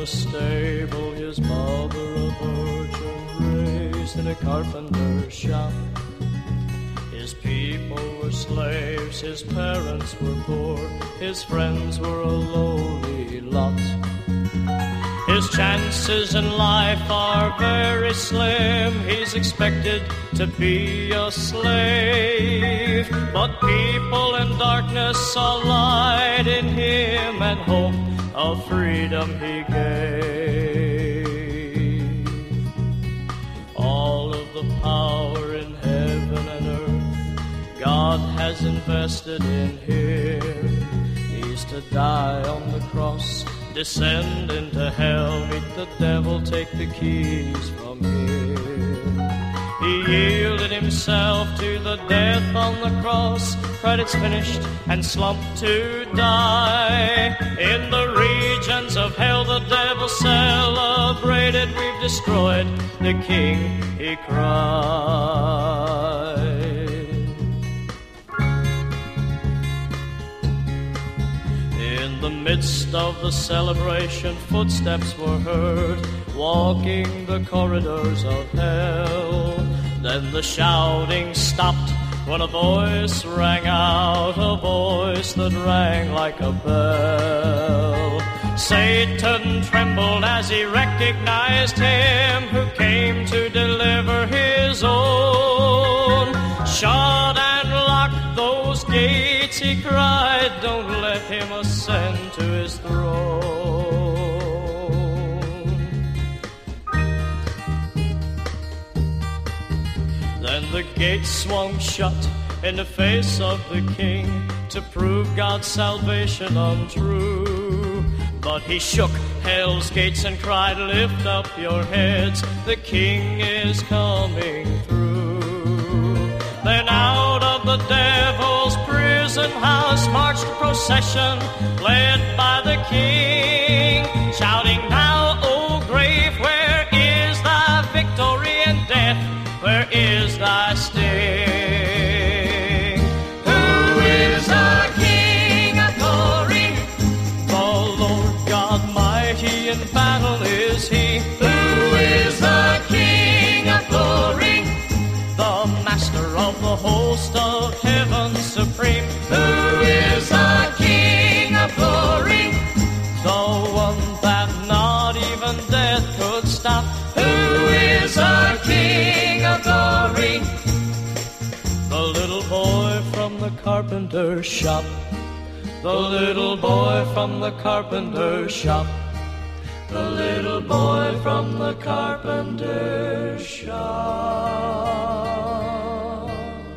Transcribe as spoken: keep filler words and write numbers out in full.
a stable, his mother a virgin, raised in a carpenter's shop. His people were slaves, his parents were poor, his friends were a lowly lot. His chances in life are very slim, he's expected to be a slave. But people in darkness saw light in him and hope of freedom he gave. All of the power in heaven and earth God has invested in him. He's to die on the cross, descend into hell, meet the devil, take the keys from him. He yielded himself to the death on the cross, cried it's finished, and slumped to die. In the regions of hell the devil celebrated, we've destroyed the king, he cried. In the midst of the celebration, footsteps were heard, walking the corridors of hell. Then the shouting stopped when a voice rang out, a voice that rang like a bell. Satan trembled as he recognized him who came to deliver his own. Shut and lock those gates, he cried, don't let him ascend to his throne. Then the gates swung shut in the face of the king to prove God's salvation untrue. But he shook hell's gates and cried, lift up your heads, the king is coming through. Then out of the devil's prison house marched a procession led by the king, shouting, now, O grave, where is thy victory, and death, where is thy sting? Who is the King of glory? The Lord God mighty in battle is he. Who is the King of glory? The master of the host of heaven supreme. Who is the King of glory? The one that not even death could stop. Who is the King of glory? The little boy from the carpenter's shop. The little boy from the carpenter's shop. The little boy from the carpenter's